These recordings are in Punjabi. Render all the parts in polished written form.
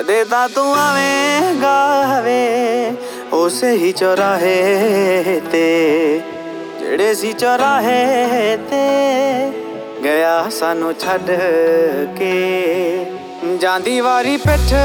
ਕਦੇ ਤਾਂ ਤੂੰ ਆਵੇਂਗਾ ਵੇ ਉਸੇ ਹੀ ਚੌਰਾਹੇ ਤੇ ਜਿਹੜੇ ਸੀ ਚੌਰਾਹੇ ਤੇ ਗਿਆ ਸਾਨੂੰ ਛੱਡ ਕੇ। ਜਾਂਦੀ ਵਾਰੀ ਪਿੱਠ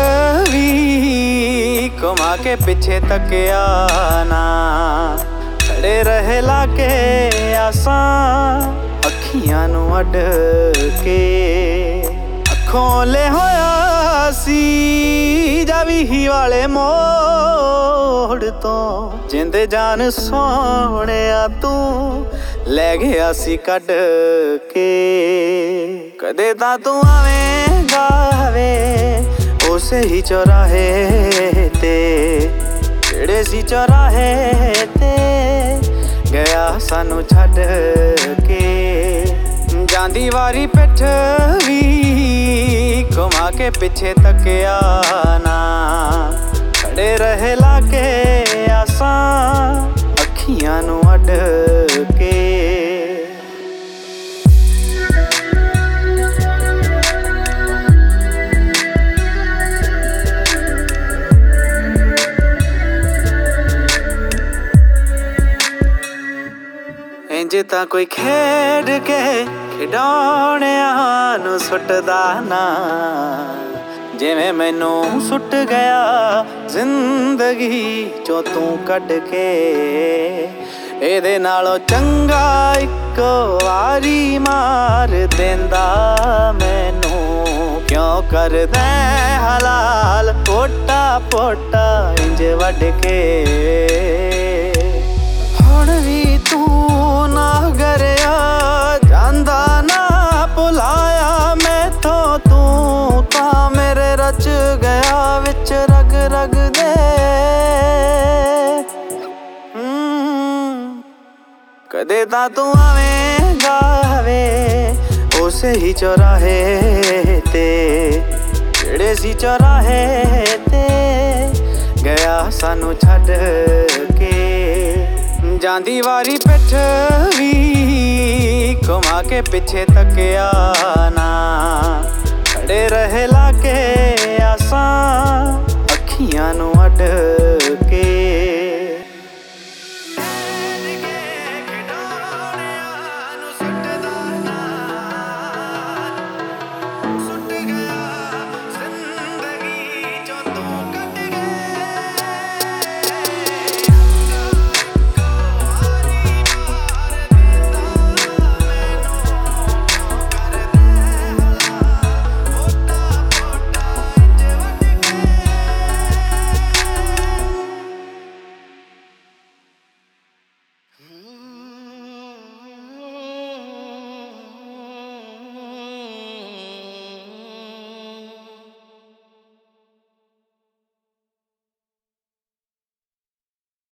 ਵੀ ਘੁਮਾ ਕੇ ਪਿੱਛੇ ਤੱਕਿਆ ਨਾ, ਖੜੇ ਰਹੇ ਲਾ ਕੇ ਆਸਾਂ ਅੱਖੀਆਂ ਨੂੰ ਅੱਡ ਕੇ। ਅੱਖੋਂ ਲੈ ਹੋਇਆ ਸੀ ਜਾਵੀ ਵਾਲੇ ਮੋੜ ਤੋਂ, ਜਿੰਦੇ ਜਾਨ ਸੋਹਣਿਆ ਤੂੰ ਲੈ ਗਿਆ ਸੀ ਕੱਢ ਕੇ। ਕਦੇ ਤਾਂ ਤੂੰ ਆਵੇਂਗਾ ਵੇ ਉਸੇ ਹੀ ਚੌਰਾਹੇ ਤੇ ਜਿਹੜੇ ਸੀ ਚੌਰਾਹੇ ਤੇ ਗਿਆ ਸਾਨੂੰ ਛੱਡ ਕੇ। ਜਾਂਦੀ ਵਾਰੀ ਪਿੱਠ ਵੀ ਘੁਮਾ ਕੇ ਪਿੱਛੇ ਤੱਕਿਆ ਨਾ, ਖੜੇ ਰਹੇ ਲਾ ਕੇ ਆਸਾਂ ਅੱਖੀਆਂ ਨੂੰ ਅੱਡ ਕੇ। ਇੰਜ ਤਾਂ ਕੋਈ ਖੇਡ ਕੇ ਖਿਡੌਣਿਆਂ ਨੂੰ ਸੁੱਟਦਾ ਨਾ, ਜਿਵੇਂ ਮੈਨੂੰ ਸੁੱਟ ਗਿਆ ਜ਼ਿੰਦਗੀ ਚੋਂ ਤੂੰ ਕੱਢ ਕੇ। ਇਹਦੇ ਨਾਲੋਂ ਚੰਗਾ ਇੱਕ ਵਾਰੀ ਮਾਰ ਦਿੰਦਾ ਮੈਨੂੰ, ਕਿਉਂ ਕਰਦਾ ਹਲਾਲ ਪੋਟਾ ਪੋਟਾ ਇੰਜ ਵੱਢ ਕੇ। ਹੁਣ ਵੀ ਤੂੰ ਨਾ ਗਰਿਆ ਜਾਂਦਾ ਨਾ ਭੁਲਾਇਆ ਮੈਥੋਂ, ਤੂੰ ਤਾਂ ਮੇਰੇ ਰਚ ਗਿਆ ਵਿੱਚ ਰਗ ਰਗ ਦੇ। ਕਦੇ ਤਾਂ ਤੂੰ ਆਵੇਂਗਾ ਵੇ ਉਸੇ ਹੀ ਚੌਰਾਹੇ ਤੇ ਜਿਹੜੇ ਸੀ ਚੌਰਾਹੇ ਤੇ ਗਿਆ ਸਾਨੂੰ ਛੱਡ ਕੇ। ਜਾਂਦੀ ਵਾਰੀ ਪਿੱਠ ਵੀ ਘੁਮਾ ਕੇ ਪਿੱਛੇ ਤੱਕਿਆ ਨਾ, ਖੜੇ ਰਹੇ ਲਾ ਕੇ ਆਸਾਂ ਅੱਖੀਆਂ ਨੂੰ ਅੱਡ ਕੇ।